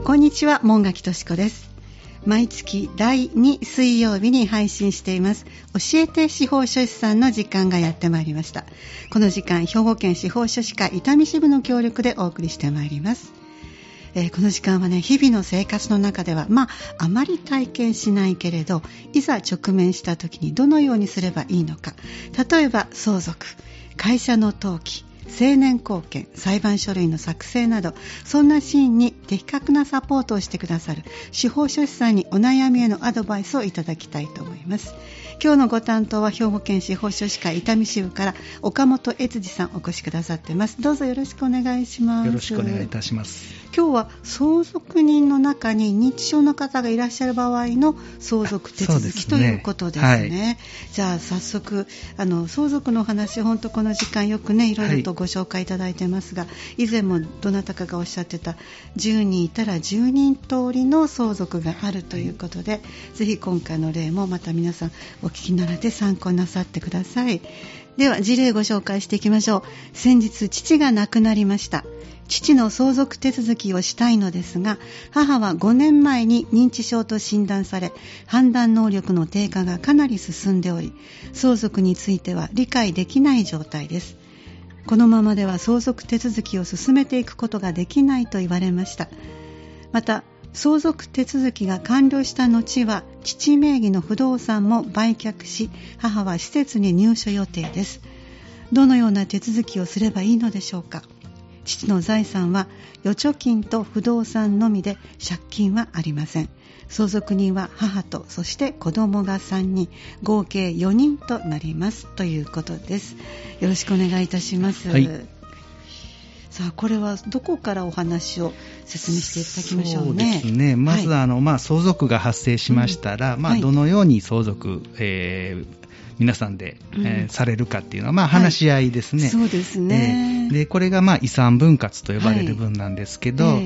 こんにちは、門垣敏子です。毎月第2水曜日に配信しています教えて司法書士さんの時間がやってまいりました。この時間、兵庫県司法書士会伊丹支部の協力でお送りしてまいります。この時間はね、日々の生活の中ではあまり体験しないけれど、いざ直面した時にどのようにすればいいのか、例えば相続、会社の登記、成年後見、裁判書類の作成など、そんなシーンに的確なサポートをしてくださる司法書士さんにお悩みへのアドバイスをいただきたいと思います。今日のご担当は兵庫県司法書士会伊丹支部から岡本悦司さんお越しくださっています。どうぞよろしくお願いします。 よろしくお願いいたします。 今日は相続人の中に認知症の方がいらっしゃる場合の相続手続きということですね。はい、じゃあ早速相続のお話、本当この時間よくねいろいろとご紹介いただいてますが、以前もどなたかがおっしゃってた10人いたら10人通りの相続があるということで、ぜひ今回の例もまた皆さんお聞きになられて参考になさってください。では事例ご紹介していきましょう。先日父が亡くなりました。父の相続手続きをしたいのですが、母は5年前に認知症と診断され、判断能力の低下がかなり進んでおり、相続については理解できない状態です。このままでは相続手続きを進めていくことができないと言われました。また相続手続きが完了した後は父名義の不動産も売却し、母は施設に入所予定です。どのような手続きをすればいいのでしょうか。父の財産は預貯金と不動産のみで借金はありません。相続人は母とそして子供が3人、合計4人となりますということです。よろしくお願いいたします。はい、さあこれはどこからお話を説明していただきましょうね。 そうですね、まず相続が発生しましたら、どのように相続、皆さんで、されるかっていうのは、話し合いですね。 そうですね。 でこれが遺産分割と呼ばれる分なんですけど、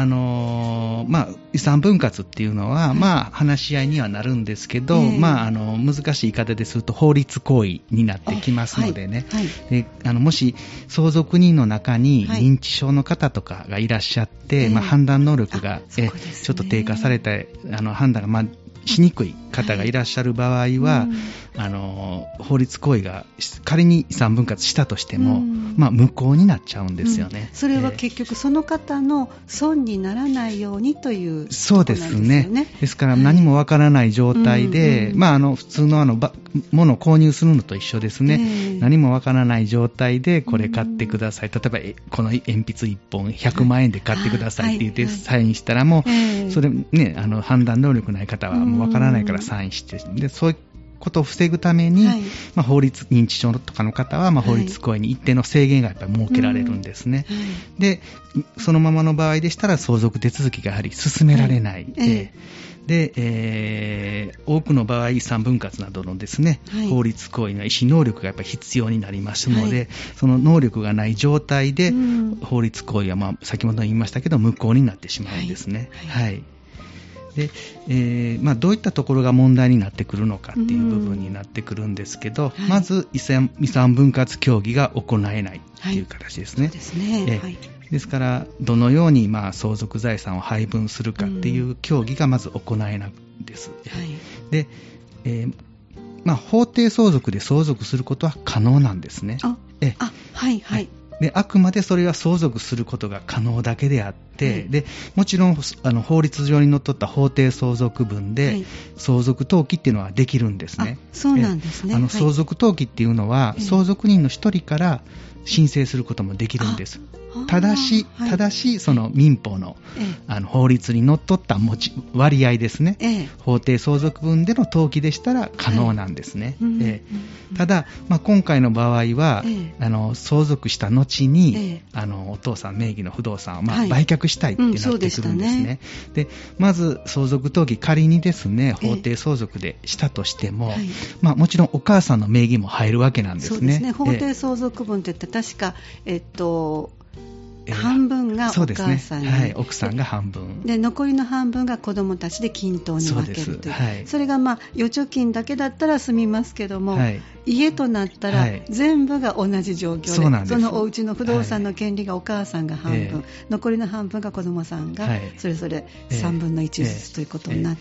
遺産分割っていうのは、話し合いにはなるんですけど、難しい言い方ですると法律行為になってきますのでね、でもし相続人の中に認知症の方とかがいらっしゃって、判断能力が、ちょっと低下された判断がしにくい方がいらっしゃる場合は、法律行為が仮に遺産分割したとしても、無効になっちゃうんですよね。 それは結局その方の損にならないようにということなんですよね。 そうですね。ですから何もわからない状態で、普通のものを購入するのと一緒ですね。何もわからない状態でこれ買ってください。例えばこの鉛筆1本100万円で買ってくださいって言ってサインしたらもう、それね、判断能力ない方はもうわからないからサインして、でそういうことを防ぐために、法律認知症とかの方は、法律行為に一定の制限がやっぱり設けられるんですね。でそのままの場合でしたら相続手続きがやはり進められない、で、多くの場合遺産分割などのですね、法律行為の意思能力がやっぱり必要になりますので、その能力がない状態で、法律行為は、先ほど言いましたけど無効になってしまうんですね。でどういったところが問題になってくるのかっていう部分になってくるんですけど、まず遺産分割協議が行えないという形ですね。ですからどのように相続財産を配分するかっていう協議がまず行えないんです。で、法定相続で相続することは可能なんですね。であくまでそれは相続することが可能だけであって、でもちろん法律上にのっとった法定相続分で、相続登記っていうのはできるんですね。 そうなんですね。 相続登記っていうのは、相続人の一人から申請することもできるんです。ただしその民法の、法律にのっとった割合ですね、法定相続分での登記でしたら可能なんですね。ただ、今回の場合は、相続した後に、お父さん名義の不動産を、売却したいってなってくるんですね。でまず相続登記仮にですね法定相続でしたとしても、もちろんお母さんの名義も入るわけなんですね。 そうですね。法定相続分って言って確か半分がお母さんに、 奥さんが半分で残りの半分が子どもたちで均等に分けるという、それが預貯金だけだったら済みますけども、 家となったら、全部が同じ状況で、 そうなんです。 そのお家の不動産の権利がお母さんが半分、残りの半分が子供さんがそれぞれ3分の1ずつということになって、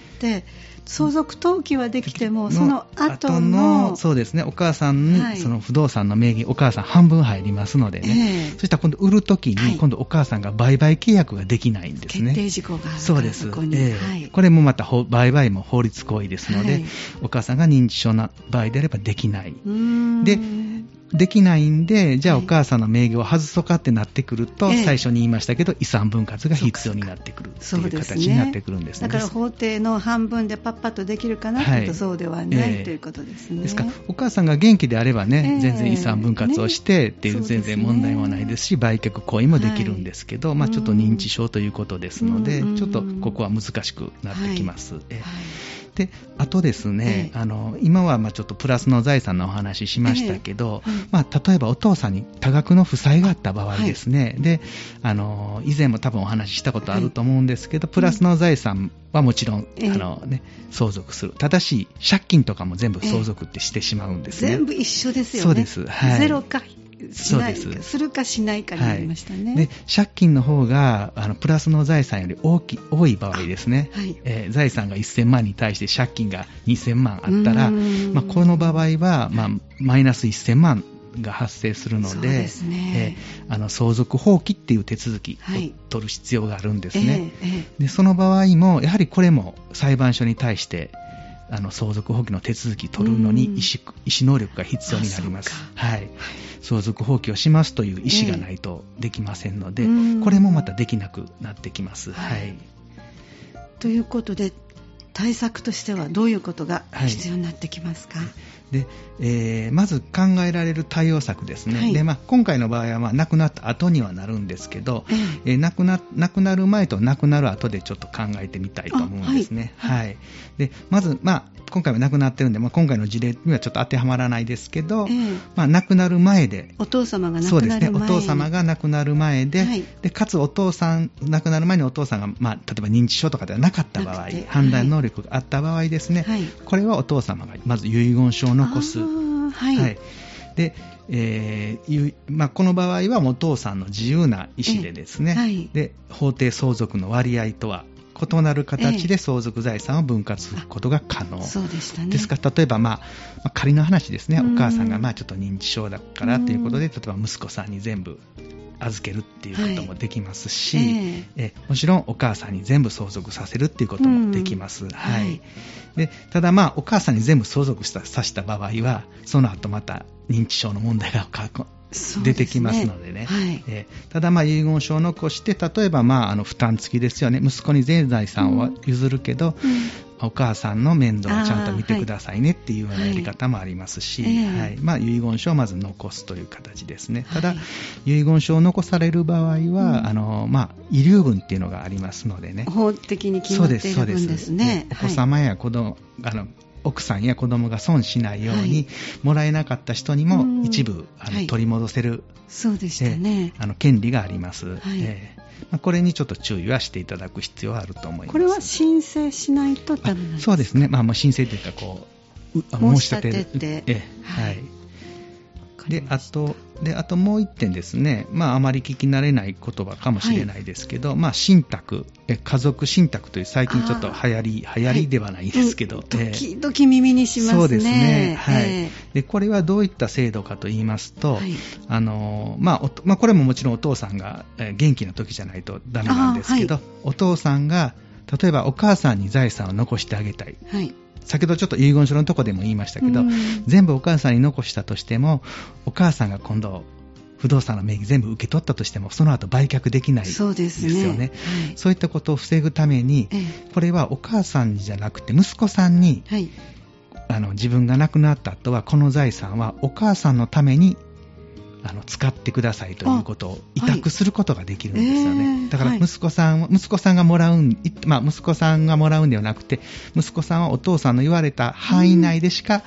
相続登記はできてもその後のそうですね、お母さんにその不動産の名義、お母さん半分入りますのでね、そしたら今度売るときに今度お母さんが売買契約ができないんですね。 決定事項があるからそうです。 そこに、 これもまた売買も法律行為ですので、お母さんが認知症の場合であればできない。できないんで、じゃあお母さんの名義を外そうかってなってくると、最初に言いましたけど遺産分割が必要になってくるという形になってくるんですね。 だから法定の半分でパッパッとできるかなというと、そうではないということですね。 ですからお母さんが元気であればね、全然遺産分割をしてっていう全然問題もないですし、売却行為もできるんですけど、ちょっと認知症ということですので、ちょっとここは難しくなってきます。で、あとですね、今はちょっとプラスの財産のお話しましたけど、例えばお父さんに多額の負債があった場合ですね、で、以前も多分お話ししたことあると思うんですけど、プラスの財産はもちろん、相続する。ただし、借金とかも全部相続ってしてしまうんですね。 全部一緒ですよね。 そうです。 ゼロかしないか、するかしないかになりましたね。 で、借金の方がプラスの財産より多い場合ですね、財産が1000万に対して借金が2000万あったら、この場合は、マイナス1000万が発生するので、相続放棄っていう手続きを取る必要があるんですね。で、その場合もやはりこれも裁判所に対して相続放棄の手続き取るのに意思能力が必要になります。相続放棄をしますという意思がないとできませんので、これもまたできなくなってきます。 ということで、対策としてはどういうことが必要になってきますか？ で、まず考えられる対応策ですね。で、今回の場合は亡くなった後にはなるんですけど、亡くなる前と亡くなる後でちょっと考えてみたいと思うんですね。で、まず、今回は亡くなってるんで、今回の事例にはちょっと当てはまらないですけど、亡くなる前で、 お父様が亡そうくなる前ですね、お父様が亡くなる前で、でかつ亡くなる前にお父さんが、例えば認知症とかではなかった場合、判断能力があった場合ですね、これはお父様がまず遺言書を残す。で、この場合はお父さんの自由な意思でですね、で法定相続の割合とは異なる形で相続財産を分割することが可能。 そうでしたね。 ですから例えば、仮の話ですね、お母さんがちょっと認知症だからということで、例えば息子さんに全部預けるっていうこともできますし、もちろんお母さんに全部相続させるっていうこともできます。で、ただお母さんに全部相続させた場合は、その後また認知症の問題が出てきますのでね。ただ遺言書を残して、例えば負担付きですよね。息子に全財産は譲るけど、お母さんの面倒をちゃんと見てくださいねっていうようなやり方もありますし、遺言書をまず残すという形ですね。ただ、遺言書を残される場合は、遺留分っていうのがありますのでね。 法的に決まっている分ですね。 お子様や子供、奥さんや子供が損しないように、もらえなかった人にも一部取り戻せる、 そうでしたね、 権利があります。これにちょっと注意はしていただく必要はあると思います。 これは申請しないとダメなんですか？ そうですね、申請というか申し立てる。で、あともう一点ですね、あまり聞き慣れない言葉かもしれないですけど、信託、家族信託という最近ちょっと流行りではないですけど、 時々耳にしますね。 そうですね。で、これはどういった制度かと言いますと、これももちろんお父さんが元気な時じゃないとダメなんですけど、お父さんが例えばお母さんに財産を残してあげたい。先ほどちょっと遺言書のとこでも言いましたけど、全部お母さんに残したとしても、お母さんが今度不動産の名義全部受け取ったとしても、その後売却できないですよね。そういったことを防ぐために、これはお母さんじゃなくて息子さんに、自分が亡くなった後はこの財産はお母さんのために使ってくださいということを委託することができるんですよね。だから息子さんがもらうんではなくて、息子さんはお父さんの言われた範囲内でしか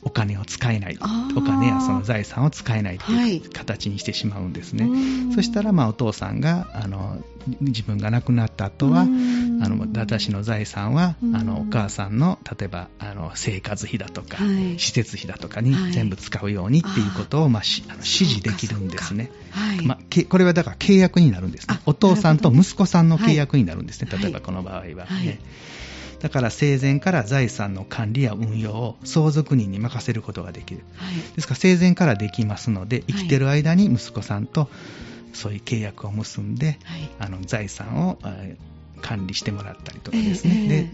お金を使えない、お金やその財産を使えないという形にしてしまうんですね。そしたらお父さんが自分が亡くなった後は私の財産はお母さんの例えば生活費だとか、施設費だとかに全部使うようにっていうことを指示できるんですね。これはだから契約になるんですね。お父さんと息子さんの契約になるんですね。例えばこの場合は、だから生前から財産の管理や運用を相続人に任せることができる、ですから生前からできますので、生きてる間に息子さんとそういう契約を結んで、財産を管理してもらったりとかですね、で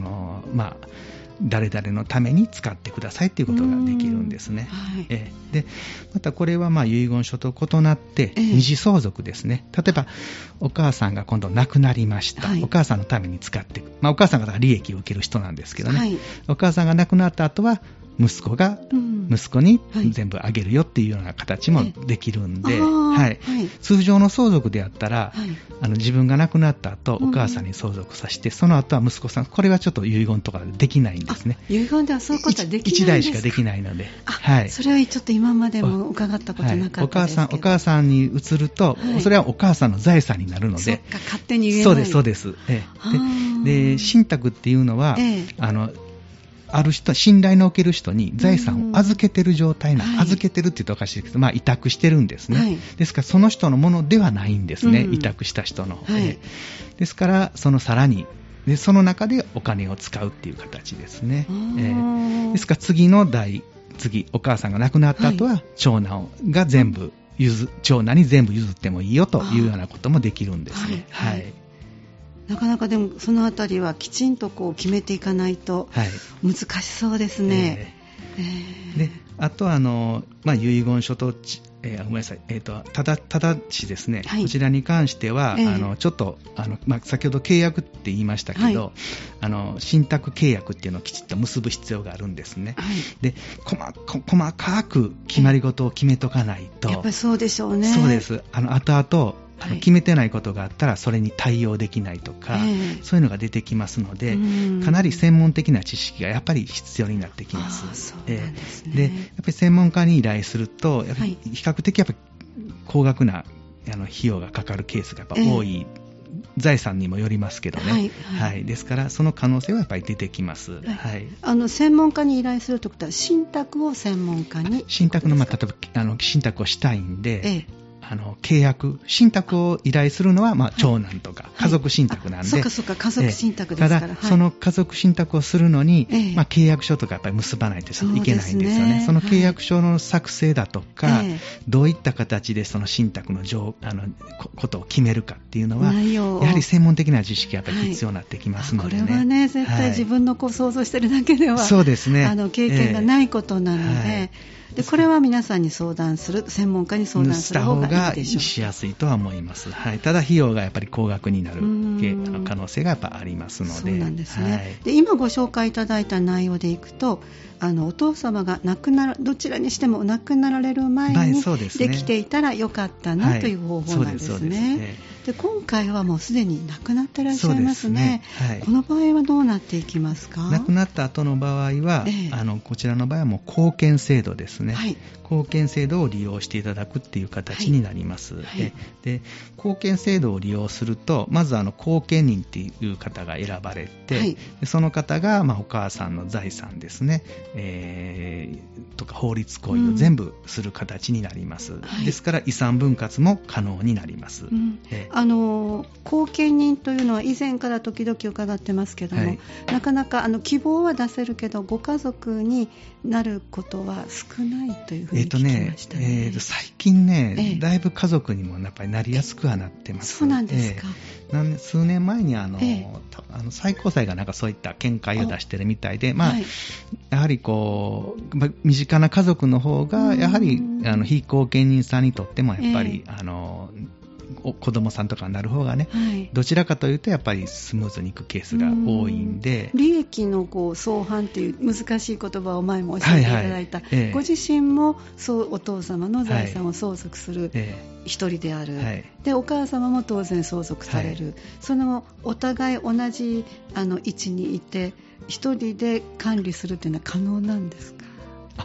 誰々のために使ってくださいということができるんですね。でまたこれは遺言書と異なって二次相続ですね。例えばお母さんが今度亡くなりました、お母さんのために使っていく、お母さんが利益を受ける人なんですけどね、お母さんが亡くなった後は息子が息子に全部あげるよっていうような形もできるんで、通常の相続であったら、自分が亡くなった後お母さんに相続させて、その後は息子さん、これはちょっと遺言とかできないんですね。 遺言ではそういうことはできないんですか。 一代しかできないので、 それはちょっと今までも伺ったことなかったですけど、 お母さんに移ると、それはお母さんの財産になるので、 勝手に言えない。 そうです。で信託っていうのは、ある人、信頼のおける人に財産を預けてる状態預けてるって言うとおかしいですけど、委託してるんですね。ですからその人のものではないんですね、委託した人の。ですからさらにその中でお金を使うっていう形ですね。ですから次お母さんが亡くなった後は、長男が全部長男に全部譲ってもいいよというようなこともできるんですね。 なかなかでもそのあたりはきちんと決めていかないと難しそうですね。 であと遺言書とごめんなさい、ただしですね、こちらに関しては、ちょっと先ほど契約って言いましたけど、信託契約っていうのをきちっと結ぶ必要があるんですね。で細かく決まり事を決めとかないと、 やっぱりそうでしょうね。 そうです。後々決めてないことがあったらそれに対応できないとか、そういうのが出てきますので、かなり専門的な知識がやっぱり必要になってきます。 そうなんですね。 でやっぱり専門家に依頼するとやっぱり比較的やっぱり高額な費用がかかるケースがやっぱ多い、財産にもよりますけどね、ですからその可能性はやっぱり出てきます。 専門家に依頼するということは信託を専門家に、 信託の例えば信託をしたいんで、契約信託を依頼するのは長男とか家族信託なんで、 そうか家族信託ですから、 ただその家族信託をするのに、契約書とかやっぱり結ばないといけないんですよね。その契約書の作成だとか、どういった形でその信託のことを決めるかっていうのはやはり専門的な知識がやっぱり必要になってきますのでね。 これはね絶対自分の想像してるだけでは、 そうですね、 経験がないことなので、でこれは皆さんに相談する、専門家に相談する方がいいでしょう。 しやすいとは思います。ただ費用がやっぱり高額になる可能性がやっぱありますので。 そうなんですね。で今ご紹介いただいた内容でいくと、お父様がどちらにしても亡くなられる前にできていたらよかったなという方法なんですね。で今回はもうすでに亡くなってらっしゃいますね。この場合はどうなっていきますか。 亡くなった後の場合は、こちらの場合はもう後見制度ですね。後見制度を利用していただくっていう形になります。で後見制度を利用すると、まず後見人っていう方が選ばれて、その方がお母さんの財産ですね、とか法律行為を全部する形になります。ですから遺産分割も可能になります。 後見人というのは以前から時々伺ってますけども、なかなか希望は出せるけどご家族になることは少ないというふうに聞きましたね。 最近ね、だいぶ家族にもやっぱりなりやすくはなってます。 そうなんですか。 数年前に最高裁がなんかそういった見解を出してるみたいで、やはり身近な家族の方がやはり非後見人さんにとってもやっぱり、子供さんとかになる方がね、どちらかというとやっぱりスムーズにいくケースが多いんで、 利益の相反という難しい言葉を前も教えていただいた、ご自身もお父様の財産を相続する一人である、でお母様も当然相続される、そのお互い同じ位置にいて一人で管理するというのは可能なんですか。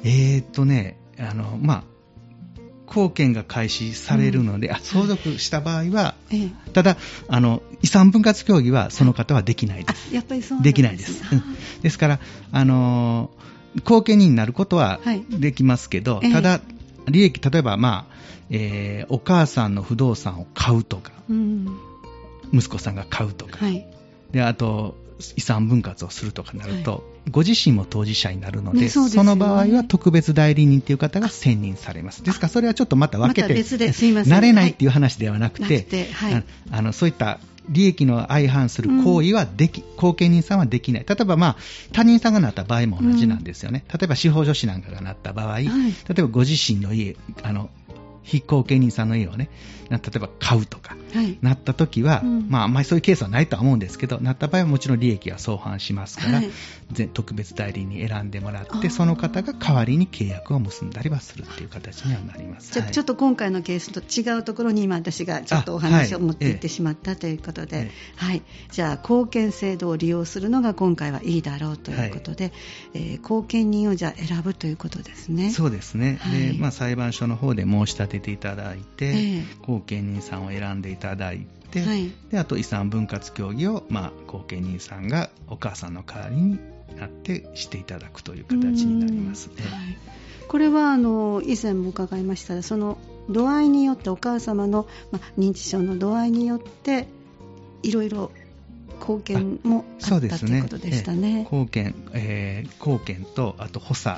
後見が開始されるので、相続した場合は、ただ遺産分割協議はその方はできないです。 やっぱりそうなんです。 できないです。ですから後見人になることはできますけど、ただ利益、例えば、お母さんの不動産を買うとか、息子さんが買うとか、であと遺産分割をするとかなると、ご自身も当事者になるので、その場合は特別代理人という方が選任されます。ですからそれはちょっとまた分けて、 別で、すいません、 なれないっていう話ではなくて、そういった利益の相反する行為は後見人さんはできない。例えば他人さんがなった場合も同じなんですよね。例えば司法書士なんかがなった場合、例えばご自身の家、非後見人さんの家をね、例えば買うとか、なった時は、あんまりそういうケースはないとは思うんですけど、なった場合はもちろん利益は相反しますから、特別代理人選んでもらって、その方が代わりに契約を結んだりはするっていう形にはなります。 ちょっと今回のケースと違うところに今私がちょっとお話を持っていってしまったということで、じゃあ後見制度を利用するのが今回はいいだろうということで、後見人をじゃあ選ぶということですね。 そうですね。で裁判所の方で申し立てていただいて、後見人さんを選んでいただいて、であと遺産分割協議を、後見人さんがお母さんの代わりになってしていただくという形になりますね。 これは以前も伺いましたが、その度合いによって、お母様の、認知症の度合いによっていろいろ後見もあったということでしたね。 後見とあと補助、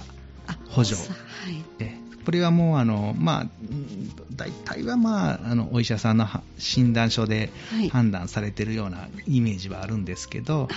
これはもう大体はお医者さんの診断書で判断されているようなイメージはあるんですけど、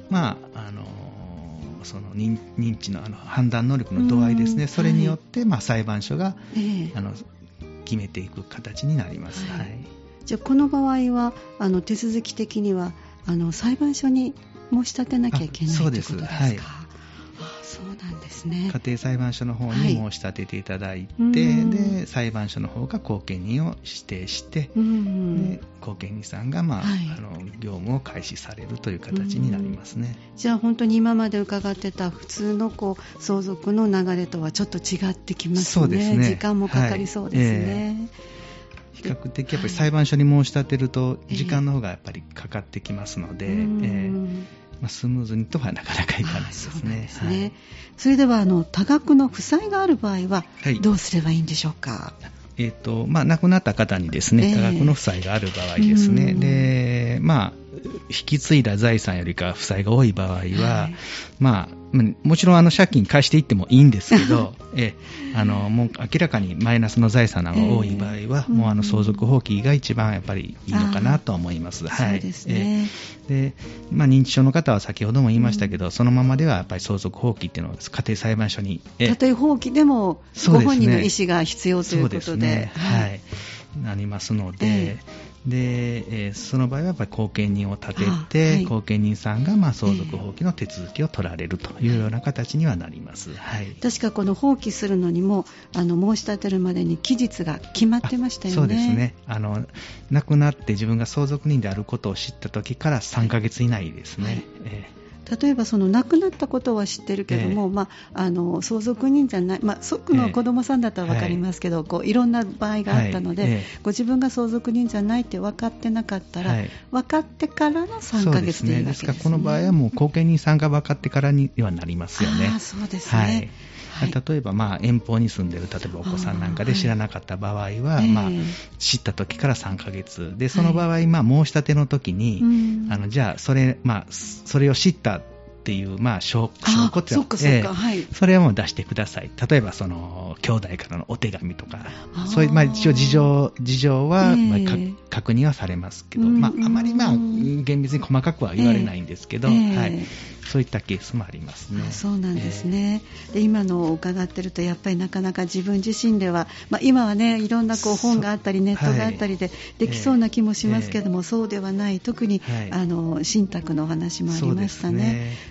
その認知の判断能力の度合いですね、それによって、裁判所が、決めていく形になります。 じゃあこの場合は手続き的には裁判所に申し立てなきゃいけないということですか？そうなんですね。 家庭裁判所の方に申し立てていただいて、で裁判所の方が後見人を指定して、で後見人さんが、業務を開始されるという形になりますね。 じゃあ本当に今まで伺ってた普通の相続の流れとはちょっと違ってきますね。 そうですね。 時間もかかりそうですね。 比較的やっぱり裁判所に申し立てると時間の方がやっぱりかかってきますので、スムーズにとはなかなかいかないですね。 それでは多額の負債がある場合はどうすればいいんでしょうか？ 亡くなった方にですね、多額の負債がある場合ですね、で引き継いだ財産よりか負債が多い場合は、もちろん借金返していってもいいんですけどもう明らかにマイナスの財産が多い場合は、もう相続放棄が一番やっぱりいいのかなと思います。 そうですね。 で認知症の方は先ほども言いましたけど、そのままではやっぱり相続放棄っていうのを家庭裁判所にたとえ放棄でもご本人の意思が必要ということで、 なりますので、その場合はやっぱり後見人を立てて、後見人さんが相続放棄の手続きを取られるというような形にはなります。 確かこの放棄するのにも申し立てるまでに期日が決まってましたよね。 そうですね。亡くなって自分が相続人であることを知った時から3ヶ月以内ですね。 例えば亡くなったことは知ってるけども、相続人じゃない、即の子供さんだったら分かりますけど、いろんな場合があったので、ご自分が相続人じゃないって分かってなかったら、分かってからの3ヶ月でいいわけですね。 ですからこの場合はもう後見人さんが分かってからにはなりますよね。 そうですね。 例えば遠方に住んでいる例えばお子さんなんかで知らなかった場合は、知った時から3ヶ月で、その場合、申し立ての時に、じゃあそれを知ったっていう証拠ってそれはもう出してください。例えば兄弟からのお手紙とか、そういう一応事情は確認はされますけど、あまり厳密に細かくは言われないんですけど、そういったケースもありますね。 そうなんですね。で今の伺ってるとやっぱりなかなか自分自身では、今はねいろんな本があったりネットがあったりでできそうな気もしますけども、そうではない、特に信託のお話もありましたね。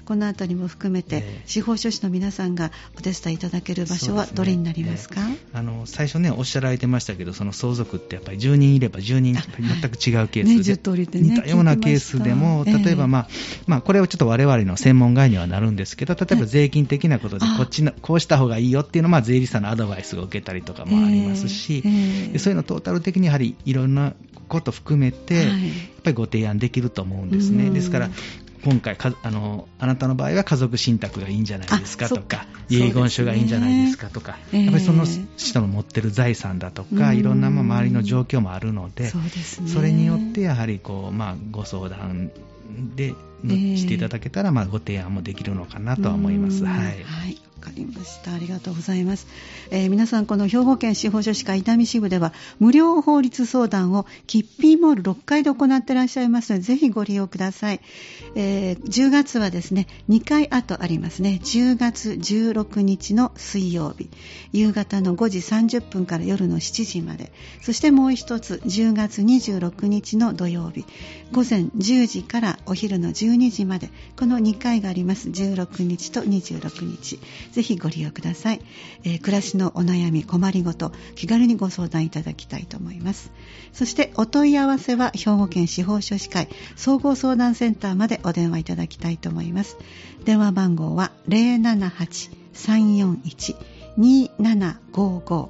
このあたりも含めて、司法書士の皆さんがお手伝いいただける場所はどれになりますか？ 最初ねおっしゃられてましたけど、その相続ってやっぱり10人いれば10人全く違うケースで、 10通りでね、 似たようなケースでも、例えば、これはちょっと我々の専門外にはなるんですけど、例えば税金的なことでこうした方がいいよっていうのを税理士さんのアドバイスを受けたりとかもありますし、そういうのトータル的にやはりいろんなこと含めて、やっぱりご提案できると思うんですね。ですから今回あなたの場合は家族信託がいいんじゃないですかとか、遺言書がいいんじゃないですかとか、やっぱりその人の持ってる財産だとか、いろんな周りの状況もあるので、それによってやはりご相談でしていただけたら、ご提案もできるのかなとは思います。はい。 わかりました。ありがとうございます。皆さん、この兵庫県司法書士会伊丹支部では無料法律相談をキッピーモール6階で行っていらっしゃいますので、ぜひご利用ください。10月はですね、2回後ありますね。10月16日の水曜日、夕方の5時30分から夜の7時まで、そしてもう一つ10月26日の土曜日、午前10時からお昼の12時まで、この2回があります。16日と26日、ぜひご利用ください。暮らしのお悩み、困りごと、気軽にご相談いただきたいと思います。そしてお問い合わせは兵庫県司法書士会総合相談センターまでお電話いただきたいと思います。電話番号は 078-341-2755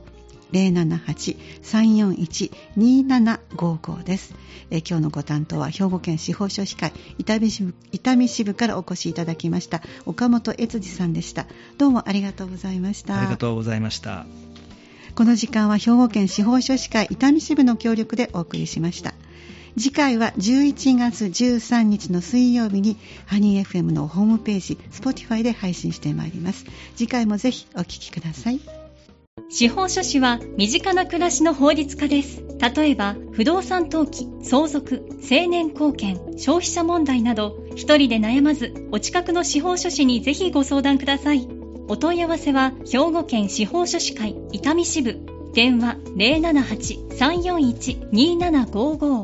078-341-2755 です。今日のご担当は兵庫県司法書士会伊丹支部からお越しいただきました岡本悦司さんでした。どうもありがとうございました。 ありがとうございました。 この時間は兵庫県司法書士会伊丹支部の協力でお送りしました。次回は11月13日の水曜日にハニー FM のホームページ Spotify で配信してまいります。次回もぜひお聞きください。 司法書士は身近な暮らしの法律家です。例えば不動産登記、相続、成年後見、消費者問題など、一人で悩まずお近くの司法書士にぜひご相談ください。お問い合わせは兵庫県司法書士会伊丹支部、電話 078-341-2755